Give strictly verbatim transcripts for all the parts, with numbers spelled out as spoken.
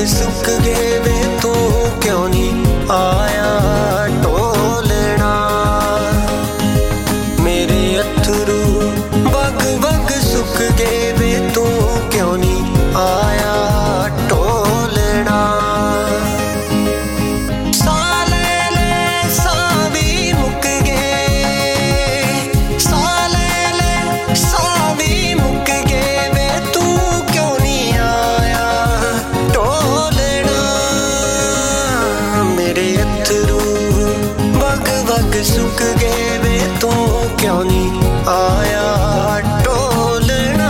सुक गए वे तू क्यों नहीं आया टोलना। मेरे अथरू बग बग सुक गए वे तू क्यों नहीं आया टोलना। साले ले सावी मुक गए, साले ले सावी मुक गए वे तू क्यों नहीं आया टोलना। मेरे अथरू बग बग सुक गए वे तू क्यों नहीं आया टोलना।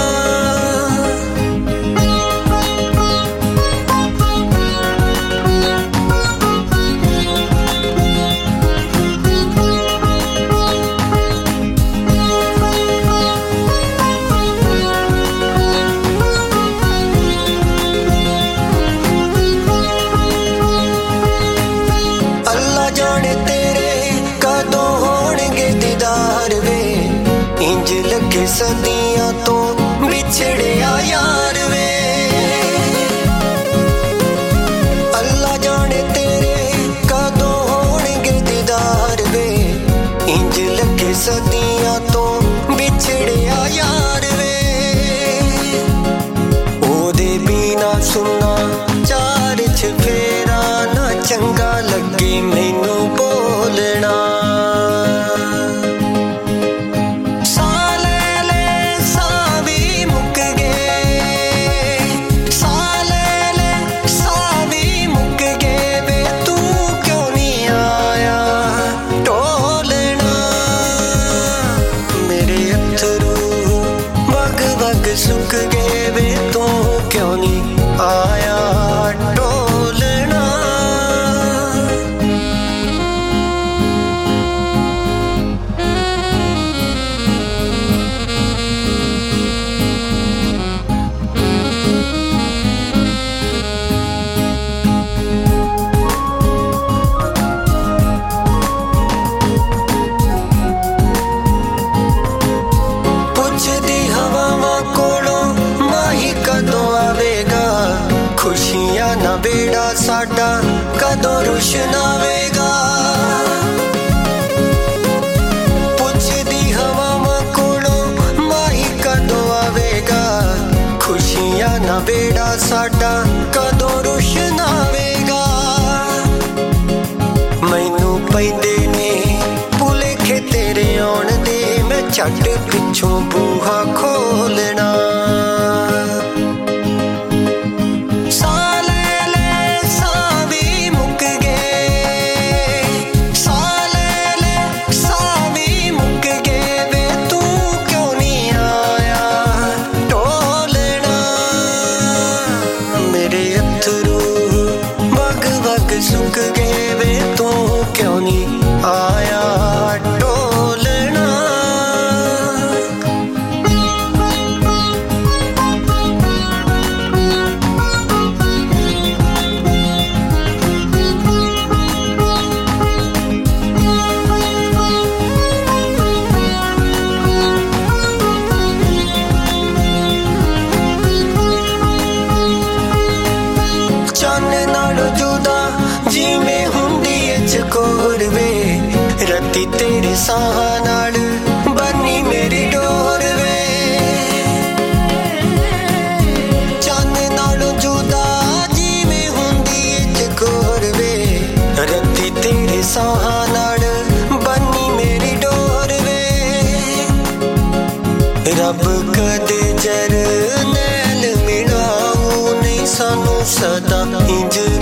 अल्लाह जाने तेरे कदों होणगे दीदार वे, इंज लगे सदियां तो बिछड़िया यार वे। अल्लाह जाने तेरे कदों होणगे दीदार वे, इंज लगे सदियां तो बिछड़िया यार वे। ओदे बिना सुनना चार चफेरा ना चंगा लगे मैनू बोलना। साले ले सावी मुक गए, साले ले सावी मुक गए वे तू क्यों नहीं आया टोलना। मेरे अथरू बग बग सुक गए वे तू क्यों नहीं आया टोलना। पुछदी हवावां कोलों माही कदों आवेगा, खुशियां ना बेड़ा साडा कदों रुशनावेगा। पुछदी हवावां कोलों माही कदों आवेगा, खुशियां ना बेड़ा साडा कदों रुशनावेगा। मैनू पैंदे ने भुलेखे तेरे आउण दे, मैं झट पिछों बूहा खोलना। साले ले सावी मुक गए, साले ले सावी मुक गए वे तू क्यों नहीं आया टोलना। मेरे अथरू बग बग सुक गए वे तू क्यों नहीं आया टोलना। चाने नालों जुदा जिवें हुंदी ऐ चकोर वे, रत्ती तेरे साह नाल बनी मेरी डोर वे। चाने नालों जुदा जिवें हुंदी ऐ चकोर वे, रत्ती तेरे साह नाल बनी मेरी डोर वे। रब कदे जरनैल मिलाऊ नहीं सानू सदा इंज